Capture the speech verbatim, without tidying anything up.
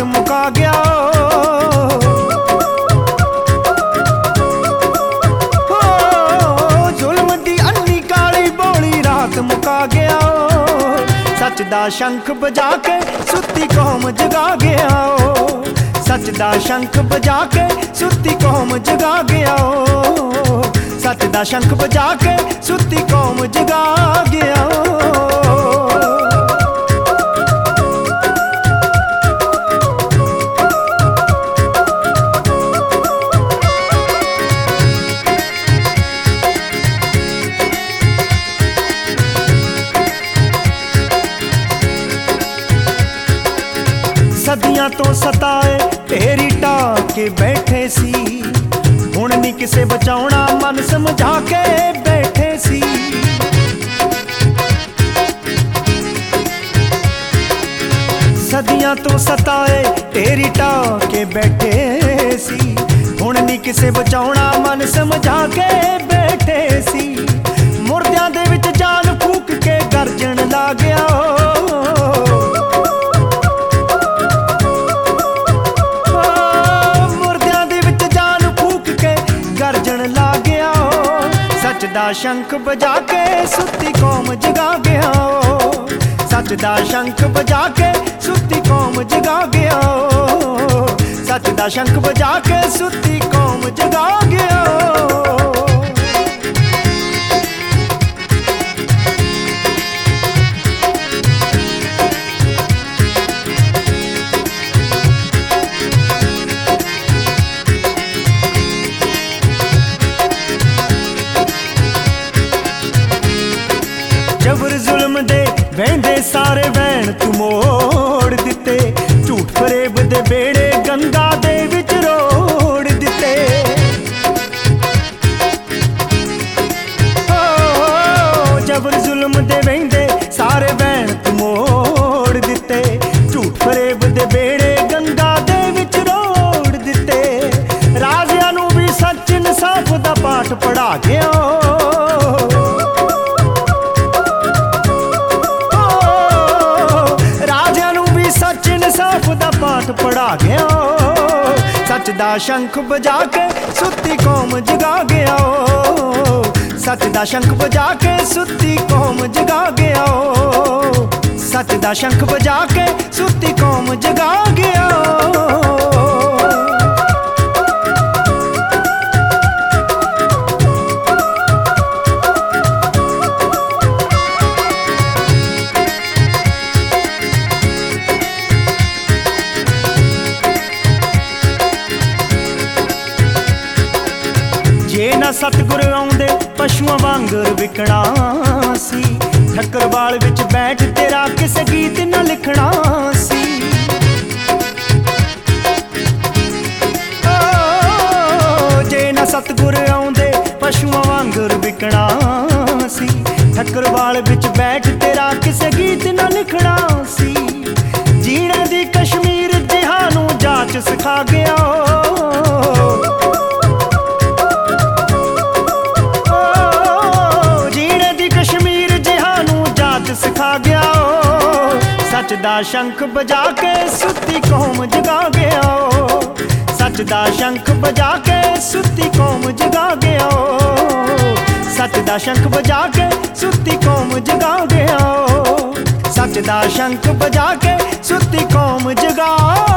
मुका गया। हो जुल्म दी अन्नी काली बोली रात मुका गया। सच दा शंख बजा के सुती कौम जगा गया। सच दा शंख बजा के सुती कौम जगा गया। सच दा शंख बजा के सुती कौम जगा गया। सदियां तो सताए तेरी ढाह के बैठे सी, हुण नहीं किसे बचाउणा मन समझा के बैठे सी। सदियां तो सताए तेरी ढाह के बैठे सी, हुण नहीं किसे बचाउणा मन समझा के बैठे सी। मुर्दियां दे विच जान फूक के गर्जन ला गया। सच दा शंख बजा के सुती कौम जगा गया। सच दा शंख बजा के सुती कौम जगा गया। सच दा शंख बजा के सुती कौम जगा गया। जबर जुल्म दे वहंदे सारे वैन तू मोड़ दिते। झूठ फरेब दे बेड़े गंगा दे विच रोड़ दिते। ओ जबर जुल्म दे वहंदे सारे वैन तू मोड़ दिते। झूठ फरेब दे बेड़े गंगा दे विच रोड़ दिते। राजियां नूं भी सच इंसाफ दा पाठ पढ़ा गया। पाठ पढ़ा गया। सच दा शंख बजा के सुती कौम जगा गया। सच दा शंख बजा के सुती कौम जगा गया। सच दा शंख बजा के सुती कौम जगा गया। जे ना सतगुर आउंदे पशुआं वांगर विकणा सी। ठक्करवाल विच बैठ तेरा किसे गीत ना लिखना सी। ओ जे ना सतगुर आउंदे पशुआं वांगर विकणा सी। ठक्करवाल विच बैठ तेरा किसे गीत ना लिखना सी। जीने दी कश्मीर जिहानू जाच सिखा गया। सिखा गया। सच दा शंख बजा के सुती कौम जगा गया। सच दा शंख बजा के सुती कौम जगा गया। सच दा शंख बजा के सुती कौम जगा गया। सच दा शंख बजा के सुती कौम जगा